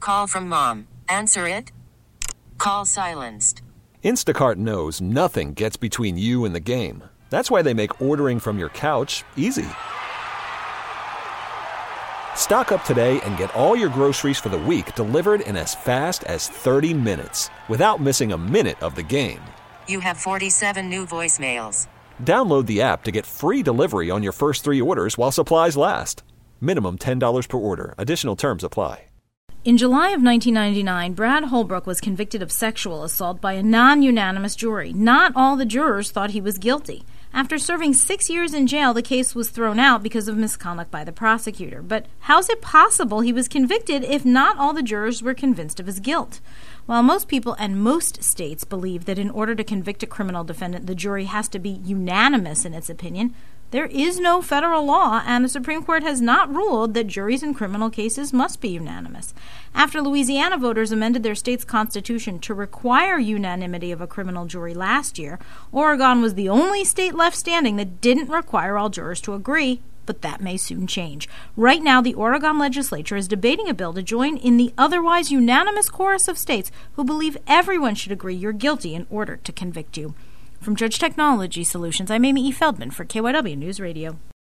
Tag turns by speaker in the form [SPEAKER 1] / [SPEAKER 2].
[SPEAKER 1] call from mom. Answer it. Call silenced.
[SPEAKER 2] Instacart knows nothing gets between you and the game. That's why they make ordering from your couch easy. Stock up today and get all your groceries for the week delivered in as fast as 30 minutes without missing a minute of the game.
[SPEAKER 1] You have 47 new voicemails.
[SPEAKER 2] Download the app to get free delivery on your first 3 orders while supplies last. Minimum $10 per order. Additional terms apply.
[SPEAKER 3] In July of 1999, Brad Holbrook was convicted of sexual assault by a non-unanimous jury. Not all the jurors thought he was guilty. After serving 6 years in jail, the case was thrown out because of misconduct by the prosecutor. But how's it possible he was convicted if not all the jurors were convinced of his guilt? While most people and most states believe that in order to convict a criminal defendant, the jury has to be unanimous in its opinion, there is no federal law, and the Supreme Court has not ruled that juries in criminal cases must be unanimous. After Louisiana voters amended their state's constitution to require unanimity of a criminal jury last year, Oregon was the only state left standing that didn't require all jurors to agree. But that may soon change. Right now, the Oregon legislature is debating a bill to join in the otherwise unanimous chorus of states who believe everyone should agree you're guilty in order to convict you. From Judge Technology Solutions, I'm Amy E. Feldman for KYW News Radio.